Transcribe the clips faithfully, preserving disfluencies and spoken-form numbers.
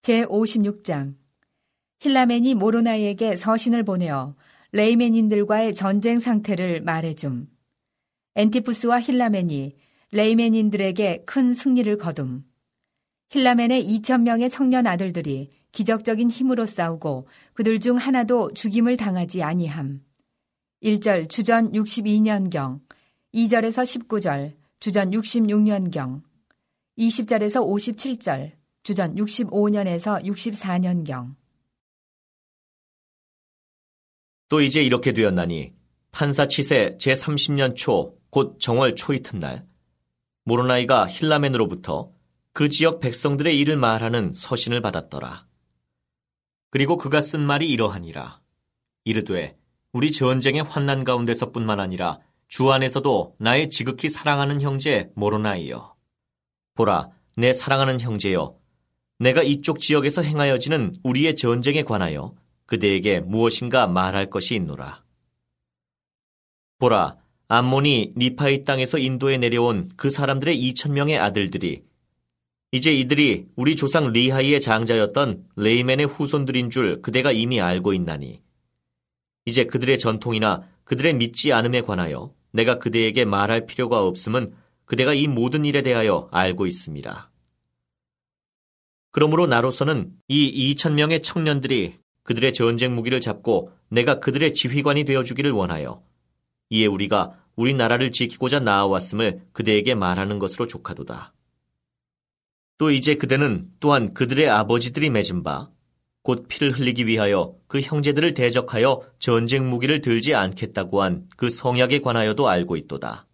제오십육 장. 힐라멘이 모로나이에게 서신을 보내어 레이멘인들과의 전쟁 상태를 말해줌. 엔티푸스와 힐라멘이 레이멘인들에게 큰 승리를 거둠. 힐라멘의 이천 명의 청년 아들들이 기적적인 힘으로 싸우고 그들 중 하나도 죽임을 당하지 아니함. 일 절 주전 육십이 년경, 이 절에서 십구 절 주전 육십육 년경, 이십 절에서 오십칠 절 주전 육십오 년에서 육십사 년경. 또 이제 이렇게 되었나니 판사 치세 제삼십 년 초 곧 정월 초이튿날 모로나이가 힐라멘으로부터 그 지역 백성들의 일을 말하는 서신을 받았더라. 그리고 그가 쓴 말이 이러하니라. 이르되 우리 전쟁의 환난 가운데서뿐만 아니라 주 안에서도 나의 지극히 사랑하는 형제 모로나이여. 보라, 내 사랑하는 형제여. 내가 이쪽 지역에서 행하여지는 우리의 전쟁에 관하여 그대에게 무엇인가 말할 것이 있노라. 보라, 암몬이 니파의 땅에서 인도에 내려온 그 사람들의 이천 명의 아들들이 이제 이들이 우리 조상 리하이의 장자였던 레이멘의 후손들인 줄 그대가 이미 알고 있나니 이제 그들의 전통이나 그들의 믿지 않음에 관하여 내가 그대에게 말할 필요가 없음은 그대가 이 모든 일에 대하여 알고 있습니다. 그러므로 나로서는 이 이천 명의 청년들이 그들의 전쟁 무기를 잡고 내가 그들의 지휘관이 되어주기를 원하여 이에 우리가 우리나라를 지키고자 나아왔음을 그대에게 말하는 것으로 족하도다. 또 이제 그대는 또한 그들의 아버지들이 맺은 바 곧 피를 흘리기 위하여 그 형제들을 대적하여 전쟁 무기를 들지 않겠다고 한 그 성약에 관하여도 알고 있도다.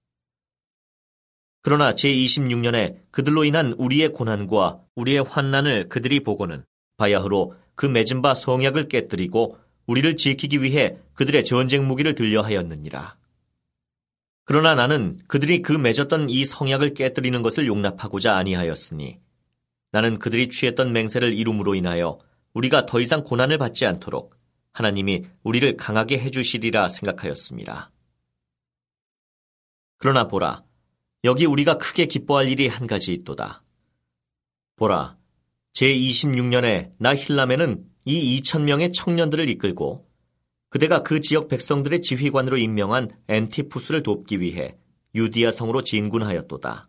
그러나 제이십육 년에 그들로 인한 우리의 고난과 우리의 환난을 그들이 보고는 바야흐로 그 맺은 바 성약을 깨뜨리고 우리를 지키기 위해 그들의 전쟁 무기를 들려 하였느니라. 그러나 나는 그들이 그 맺었던 이 성약을 깨뜨리는 것을 용납하고자 아니하였으니 나는 그들이 취했던 맹세를 이룸으로 인하여 우리가 더 이상 고난을 받지 않도록 하나님이 우리를 강하게 해주시리라 생각하였습니다. 그러나 보라, 여기 우리가 크게 기뻐할 일이 한 가지 있도다. 보라, 제이십육 년에 나 힐라멘은 이 이천 명의 청년들을 이끌고 그대가 그 지역 백성들의 지휘관으로 임명한 엔티푸스를 돕기 위해 유디아 성으로 진군하였도다.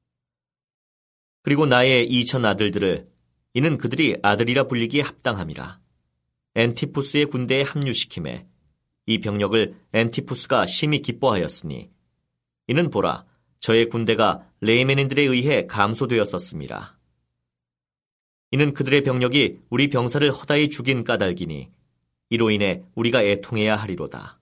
그리고 나의 이천 아들들을 이는 그들이 아들이라 불리기에 합당함이라. 엔티푸스의 군대에 합류시킴에 이 병력을 엔티푸스가 심히 기뻐하였으니 이는 보라, 저의 군대가 레이멘인들에 의해 감소되었었습니다. 이는 그들의 병력이 우리 병사를 허다히 죽인 까닭이니 이로 인해 우리가 애통해야 하리로다.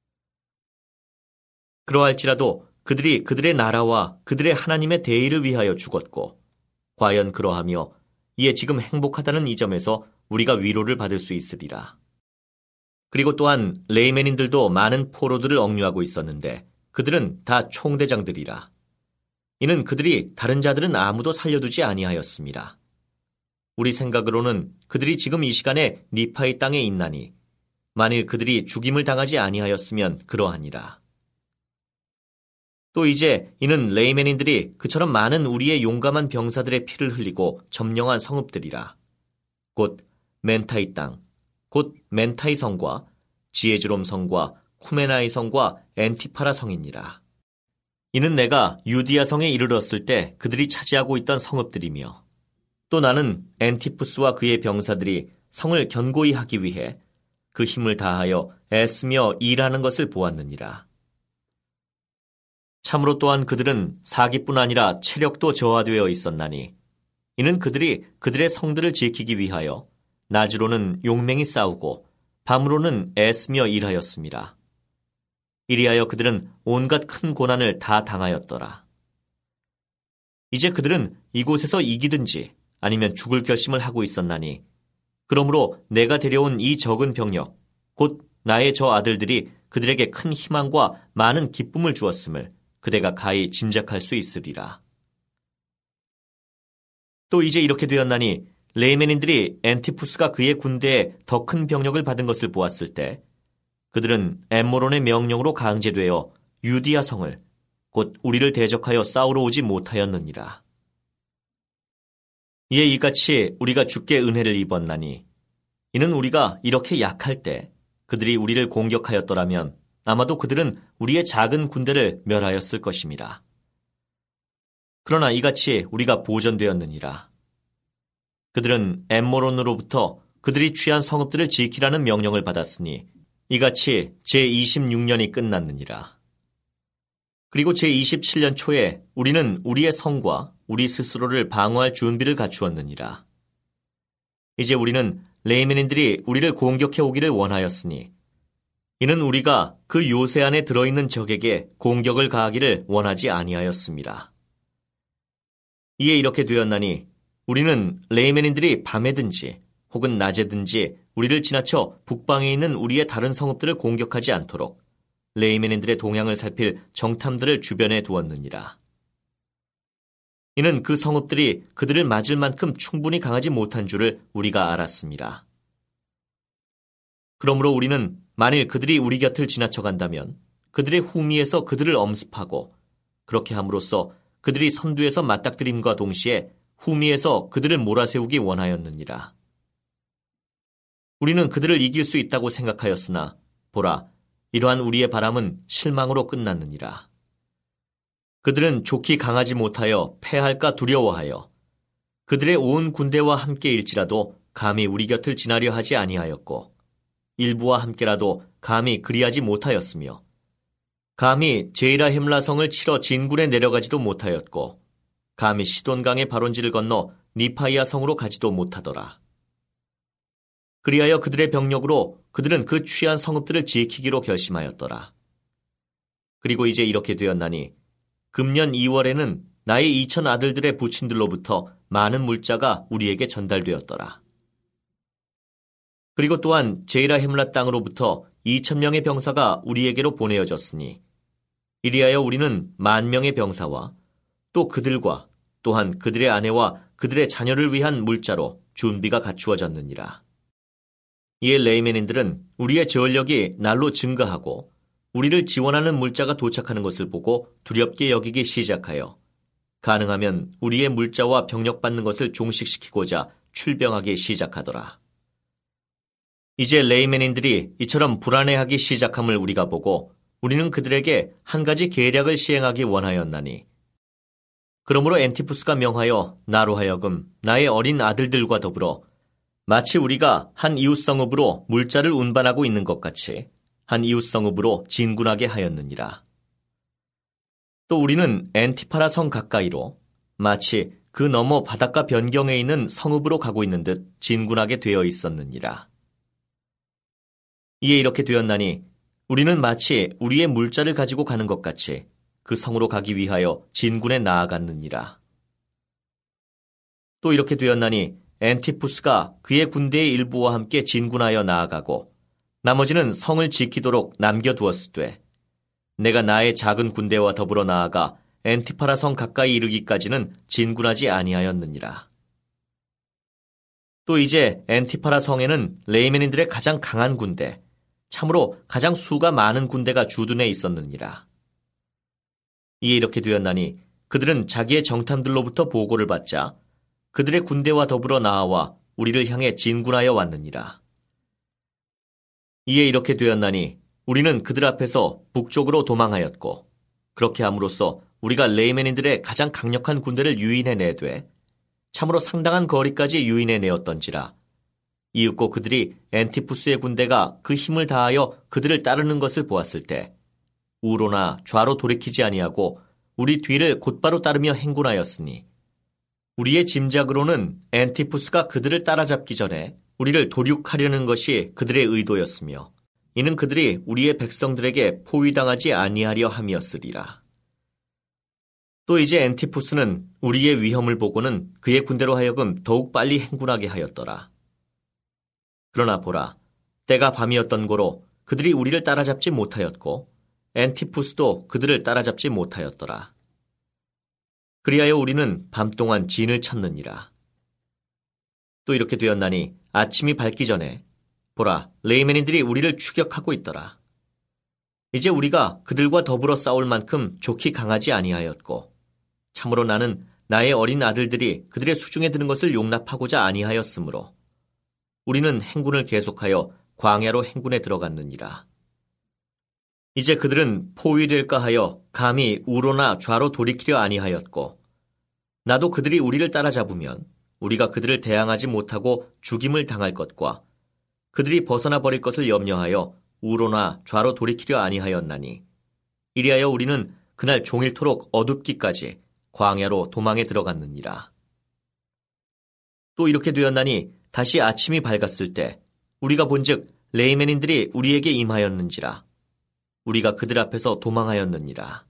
그러할지라도 그들이 그들의 나라와 그들의 하나님의 대의를 위하여 죽었고 과연 그러하며 이에 지금 행복하다는 이 점에서 우리가 위로를 받을 수 있으리라. 그리고 또한 레이멘인들도 많은 포로들을 억류하고 있었는데 그들은 다 총대장들이라. 이는 그들이 다른 자들은 아무도 살려두지 아니하였습니다. 우리 생각으로는 그들이 지금 이 시간에 니파의 땅에 있나니 만일 그들이 죽임을 당하지 아니하였으면 그러하니라. 또 이제 이는 레이멘인들이 그처럼 많은 우리의 용감한 병사들의 피를 흘리고 점령한 성읍들이라. 곧 멘타이 땅, 곧 멘타이 성과 지에즈롬 성과 쿠메나이 성과 엔티파라 성이니라. 이는 내가 유디아 성에 이르렀을 때 그들이 차지하고 있던 성읍들이며 또 나는 엔티푸스와 그의 병사들이 성을 견고히 하기 위해 그 힘을 다하여 애쓰며 일하는 것을 보았느니라. 참으로 또한 그들은 사기뿐 아니라 체력도 저하되어 있었나니 이는 그들이 그들의 성들을 지키기 위하여 낮으로는 용맹히 싸우고 밤으로는 애쓰며 일하였습니다. 이리하여 그들은 온갖 큰 고난을 다 당하였더라. 이제 그들은 이곳에서 이기든지 아니면 죽을 결심을 하고 있었나니 그러므로 내가 데려온 이 적은 병력 곧 나의 저 아들들이 그들에게 큰 희망과 많은 기쁨을 주었음을 그대가 가히 짐작할 수 있으리라. 또 이제 이렇게 되었나니 레이멘인들이 엔티푸스가 그의 군대에 더 큰 병력을 받은 것을 보았을 때 그들은 엠모론의 명령으로 강제되어 유디아 성을 곧 우리를 대적하여 싸우러 오지 못하였느니라. 이에 이같이 우리가 주께 은혜를 입었나니 이는 우리가 이렇게 약할 때 그들이 우리를 공격하였더라면 아마도 그들은 우리의 작은 군대를 멸하였을 것임이라. 그러나 이같이 우리가 보전되었느니라. 그들은 엠모론으로부터 그들이 취한 성읍들을 지키라는 명령을 받았으니 이같이 제이십육 년이 끝났느니라. 그리고 제이십칠 년 초에 우리는 우리의 성과 우리 스스로를 방어할 준비를 갖추었느니라. 이제 우리는 레이멘인들이 우리를 공격해 오기를 원하였으니 이는 우리가 그 요새 안에 들어있는 적에게 공격을 가하기를 원하지 아니하였습니다. 이에 이렇게 되었나니 우리는 레이멘인들이 밤에든지 혹은 낮에든지 우리를 지나쳐 북방에 있는 우리의 다른 성읍들을 공격하지 않도록 레이멘인들의 동향을 살필 정탐들을 주변에 두었느니라. 이는 그 성읍들이 그들을 맞을 만큼 충분히 강하지 못한 줄을 우리가 알았습니다. 그러므로 우리는 만일 그들이 우리 곁을 지나쳐 간다면 그들의 후미에서 그들을 엄습하고 그렇게 함으로써 그들이 선두에서 맞닥뜨림과 동시에 후미에서 그들을 몰아세우기 원하였느니라. 우리는 그들을 이길 수 있다고 생각하였으나 보라, 이러한 우리의 바람은 실망으로 끝났느니라. 그들은 좋기 강하지 못하여 패할까 두려워하여 그들의 온 군대와 함께일지라도 감히 우리 곁을 지나려 하지 아니하였고 일부와 함께라도 감히 그리하지 못하였으며 감히 제이라힘라 성을 치러 진군에 내려가지도 못하였고 감히 시돈강의 발원지를 건너 니파이아 성으로 가지도 못하더라. 그리하여 그들의 병력으로 그들은 그 취한 성읍들을 지키기로 결심하였더라. 그리고 이제 이렇게 되었나니 금년 이월에는 나의 이천 아들들의 부친들로부터 많은 물자가 우리에게 전달되었더라. 그리고 또한 제이라힘라 땅으로부터 이천 명의 병사가 우리에게로 보내어졌으니 이리하여 우리는 만 명의 병사와 또 그들과 또한 그들의 아내와 그들의 자녀를 위한 물자로 준비가 갖추어졌느니라. 이에 레이멘인들은 우리의 저울력이 날로 증가하고 우리를 지원하는 물자가 도착하는 것을 보고 두렵게 여기기 시작하여 가능하면 우리의 물자와 병력 받는 것을 종식시키고자 출병하기 시작하더라. 이제 레이멘인들이 이처럼 불안해하기 시작함을 우리가 보고 우리는 그들에게 한 가지 계략을 시행하기 원하였나니 그러므로 엔티푸스가 명하여 나로 하여금 나의 어린 아들들과 더불어 마치 우리가 한 이웃성읍으로 물자를 운반하고 있는 것 같이 한 이웃성읍으로 진군하게 하였느니라. 또 우리는 엔티파라 성 가까이로 마치 그 너머 바닷가 변경에 있는 성읍으로 가고 있는 듯 진군하게 되어 있었느니라. 이에 이렇게 되었나니 우리는 마치 우리의 물자를 가지고 가는 것 같이 그 성으로 가기 위하여 진군에 나아갔느니라. 또 이렇게 되었나니 엔티푸스가 그의 군대의 일부와 함께 진군하여 나아가고 나머지는 성을 지키도록 남겨두었으되 내가 나의 작은 군대와 더불어 나아가 엔티파라 성 가까이 이르기까지는 진군하지 아니하였느니라. 또 이제 엔티파라 성에는 레이멘인들의 가장 강한 군대, 참으로 가장 수가 많은 군대가 주둔해 있었느니라. 이에 이렇게 되었나니 그들은 자기의 정탐들로부터 보고를 받자 그들의 군대와 더불어 나아와 우리를 향해 진군하여 왔느니라. 이에 이렇게 되었나니 우리는 그들 앞에서 북쪽으로 도망하였고 그렇게 함으로써 우리가 레이멘인들의 가장 강력한 군대를 유인해내되 참으로 상당한 거리까지 유인해내었던지라. 이윽고 그들이 엔티푸스의 군대가 그 힘을 다하여 그들을 따르는 것을 보았을 때 우로나 좌로 돌이키지 아니하고 우리 뒤를 곧바로 따르며 행군하였으니 우리의 짐작으로는 엔티푸스가 그들을 따라잡기 전에 우리를 도륙하려는 것이 그들의 의도였으며 이는 그들이 우리의 백성들에게 포위당하지 아니하려 함이었으리라. 또 이제 엔티푸스는 우리의 위험을 보고는 그의 군대로 하여금 더욱 빨리 행군하게 하였더라. 그러나 보라, 때가 밤이었던 고로 그들이 우리를 따라잡지 못하였고 엔티푸스도 그들을 따라잡지 못하였더라. 그리하여 우리는 밤동안 진을 쳤느니라. 또 이렇게 되었나니 아침이 밝기 전에 보라, 레이멘인들이 우리를 추격하고 있더라. 이제 우리가 그들과 더불어 싸울 만큼 좋기 강하지 아니하였고 참으로 나는 나의 어린 아들들이 그들의 수중에 드는 것을 용납하고자 아니하였으므로 우리는 행군을 계속하여 광야로 행군에 들어갔느니라. 이제 그들은 포위될까 하여 감히 우로나 좌로 돌이키려 아니하였고 나도 그들이 우리를 따라잡으면 우리가 그들을 대항하지 못하고 죽임을 당할 것과 그들이 벗어나 버릴 것을 염려하여 우로나 좌로 돌이키려 아니하였나니 이리하여 우리는 그날 종일토록 어둡기까지 광야로 도망에 들어갔느니라. 또 이렇게 되었나니 다시 아침이 밝았을 때 우리가 본즉 레이멘인들이 우리에게 임하였는지라 우리가 그들 앞에서 도망하였느니라.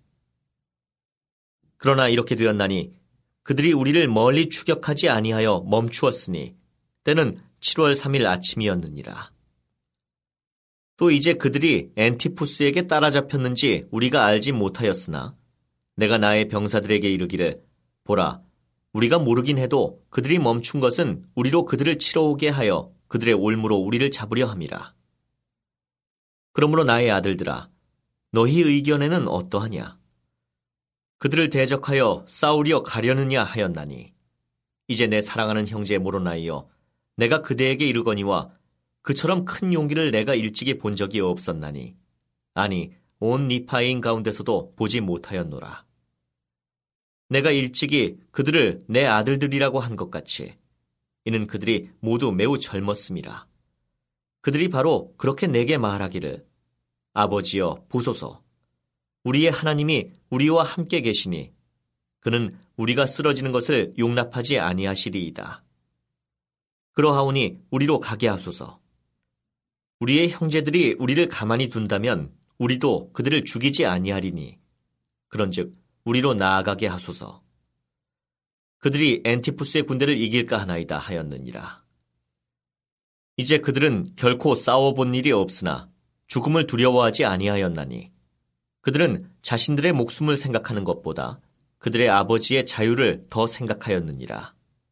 그러나 이렇게 되었나니 그들이 우리를 멀리 추격하지 아니하여 멈추었으니 때는 칠월 삼일 아침이었느니라. 또 이제 그들이 엔티푸스에게 따라잡혔는지 우리가 알지 못하였으나 내가 나의 병사들에게 이르기를 보라 우리가 모르긴 해도 그들이 멈춘 것은 우리로 그들을 치러 오게 하여 그들의 올무로 우리를 잡으려 함이라. 그러므로 나의 아들들아 너희 의견에는 어떠하냐? 그들을 대적하여 싸우려 가려느냐 하였나니 이제 내 사랑하는 형제 모로나이여 내가 그대에게 이르거니와 그처럼 큰 용기를 내가 일찍이 본 적이 없었나니 아니 온 니파인 가운데서도 보지 못하였노라. 내가 일찍이 그들을 내 아들들이라고 한 것 같이 이는 그들이 모두 매우 젊었음이라. 그들이 바로 그렇게 내게 말하기를 아버지여 보소서 우리의 하나님이 우리와 함께 계시니 그는 우리가 쓰러지는 것을 용납하지 아니하시리이다. 그러하오니 우리로 가게 하소서. 우리의 형제들이 우리를 가만히 둔다면 우리도 그들을 죽이지 아니하리니 그런즉 우리로 나아가게 하소서. 그들이 엔티푸스의 군대를 이길까 하나이다 하였느니라. 이제 그들은 결코 싸워본 일이 없으나 죽음을 두려워하지 아니하였나니 그들은 자신들의 목숨을 생각하는 것보다 그들의 아버지의 자유를 더 생각하였느니라.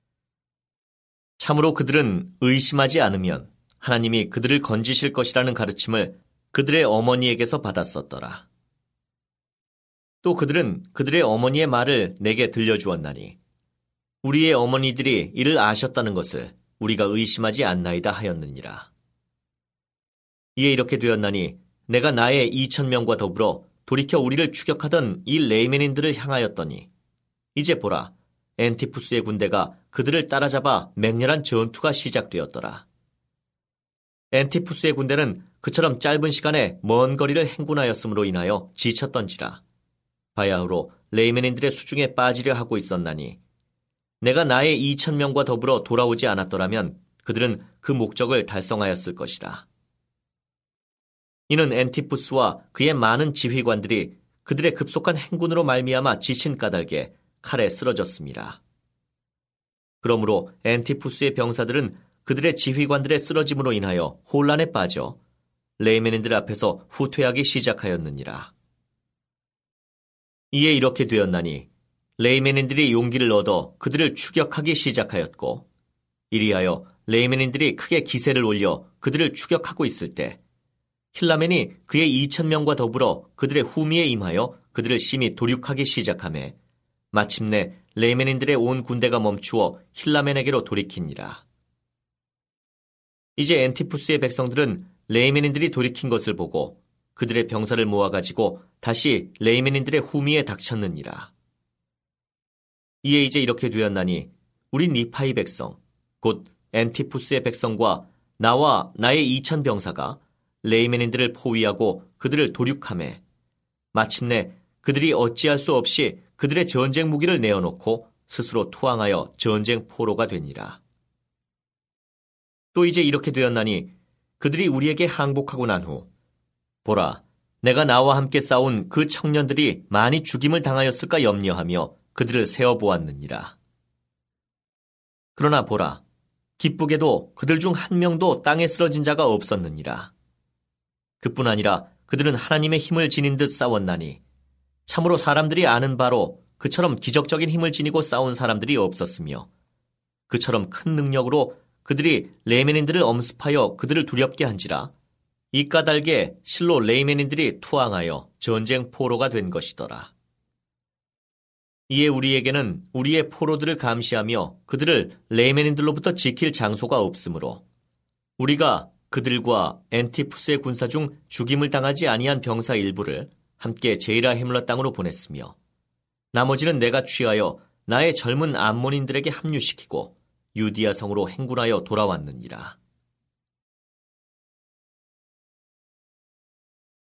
참으로 그들은 의심하지 않으면 하나님이 그들을 건지실 것이라는 가르침을 그들의 어머니에게서 받았었더라. 또 그들은 그들의 어머니의 말을 내게 들려주었나니 우리의 어머니들이 이를 아셨다는 것을 우리가 의심하지 않나이다 하였느니라. 이에 이렇게 되었나니 내가 나의 이천 명과 더불어 돌이켜 우리를 추격하던 이 레이멘인들을 향하였더니 이제 보라 엔티푸스의 군대가 그들을 따라잡아 맹렬한 전투가 시작되었더라. 엔티푸스의 군대는 그처럼 짧은 시간에 먼 거리를 행군하였으므로 인하여 지쳤던지라 바야흐로 레이멘인들의 수중에 빠지려 하고 있었나니 내가 나의 이천 명과 더불어 돌아오지 않았더라면 그들은 그 목적을 달성하였을 것이라. 이는 엔티푸스와 그의 많은 지휘관들이 그들의 급속한 행군으로 말미암아 지친 까닭에 칼에 쓰러졌습니다. 그러므로 엔티푸스의 병사들은 그들의 지휘관들의 쓰러짐으로 인하여 혼란에 빠져 레이멘인들 앞에서 후퇴하기 시작하였느니라. 이에 이렇게 되었나니 레이멘인들이 용기를 얻어 그들을 추격하기 시작하였고 이리하여 레이멘인들이 크게 기세를 올려 그들을 추격하고 있을 때 힐라멘이 그의 이천 명과 더불어 그들의 후미에 임하여 그들을 심히 도륙하기 시작하매 마침내 레이멘인들의 온 군대가 멈추어 힐라멘에게로 돌이키니라. 이제 엔티푸스의 백성들은 레이멘인들이 돌이킨 것을 보고 그들의 병사를 모아가지고 다시 레이멘인들의 후미에 닥쳤느니라. 이에 이제 이렇게 되었나니 우리 니파이 백성 곧 엔티푸스의 백성과 나와 나의 이천 병사가 레이멘인들을 포위하고 그들을 도륙하매 마침내 그들이 어찌할 수 없이 그들의 전쟁 무기를 내어놓고 스스로 투항하여 전쟁 포로가 되니라. 또 이제 이렇게 되었나니 그들이 우리에게 항복하고 난 후 보라 내가 나와 함께 싸운 그 청년들이 많이 죽임을 당하였을까 염려하며 그들을 세어보았느니라. 그러나 보라 기쁘게도 그들 중 한 명도 땅에 쓰러진 자가 없었느니라. 그뿐 아니라 그들은 하나님의 힘을 지닌 듯 싸웠나니 참으로 사람들이 아는 바로 그처럼 기적적인 힘을 지니고 싸운 사람들이 없었으며 그처럼 큰 능력으로 그들이 레이멘인들을 엄습하여 그들을 두렵게 한지라 이 까닭에 실로 레이멘인들이 투항하여 전쟁 포로가 된 것이더라. 이에 우리에게는 우리의 포로들을 감시하며 그들을 레이멘인들로부터 지킬 장소가 없으므로 우리가 그들과 엔티푸스의 군사 중 죽임을 당하지 아니한 병사 일부를 함께 제이라 헤물러 땅으로 보냈으며 나머지는 내가 취하여 나의 젊은 암몬인들에게 합류시키고 유디아 성으로 행군하여 돌아왔느니라.